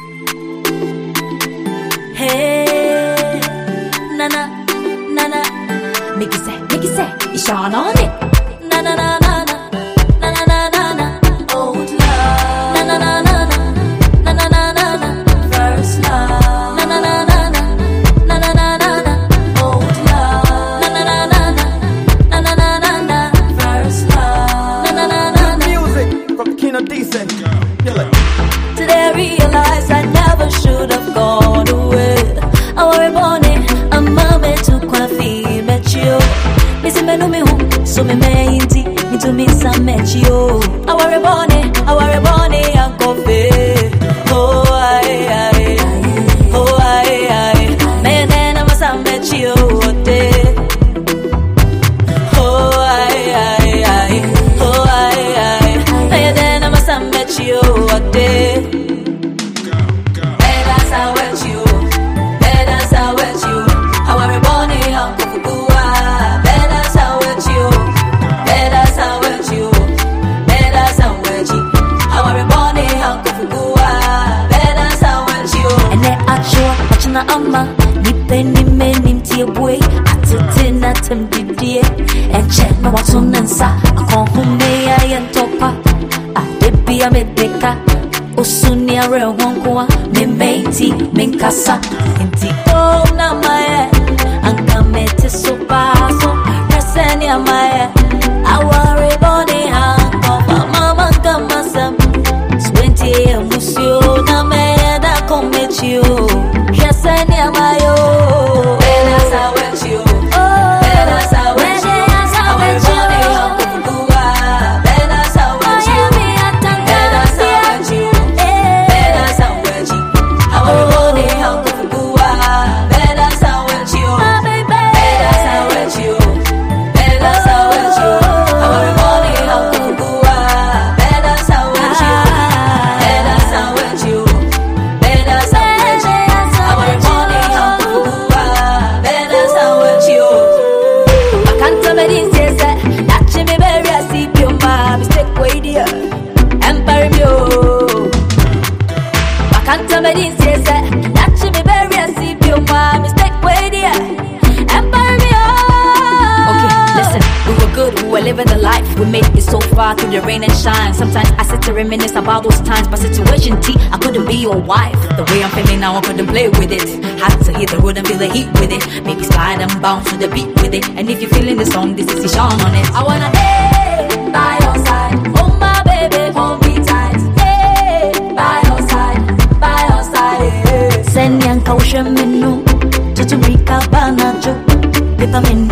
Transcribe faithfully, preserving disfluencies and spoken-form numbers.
Hey, nana, nana, make it say, make it say, it's on on it. Na na na na na, na na na na na, old love. Na na na na na, na na na na na, first love. Na na na na na, na na na na na, old love. Na na na na na, na na na na na, first love. Na na na na na. Music from Kino Decent. Today I realize I never should have gone away. I worry about it, I'm a man to quaffy, met you. Missing me no me home, so me me inti, me to miss I met you. I worry about it, I worry about it, I'm coffee. Oh, aye, aye, oh, aye, aye. Man, then I must have met you, oh, aye, aye, aye, oh, aye, aye. Man, then I must have met you, Ama depending menim tie boy atete na tem didie eche na watonensa akonhume ya yentopa adebia medeka osuni are honkoa me menti menkasa enti oh na mae anka mete so paso reseni amae aware body hankoa mama kamasam twenty emusio na me da komechi Send ya mayo, bela sa with you, bela sa with you, I will run it up to Gua, bela sa with you, bela sa with you, bela sa with you, I will run it up to Gua, bela sa with you, bela sa with you, bela sa with you, I will run it up to Gua, bela sa with you, bela sa with you, bela sa with you. Living the life we made it so far through the rain and shine. Sometimes I sit to reminisce about those times, but situation T, I couldn't be your wife. The way I'm feeling now, I couldn't play with it. Had to hit the road and feel the heat with it. Maybe slide and bounce to the beat with it. And if you're feeling the song, this is Sean on it. I wanna stay by your side, oh my baby, hold me tight. Stay by your side, by your side. Send young caution menu to to make a banajo. Vitamin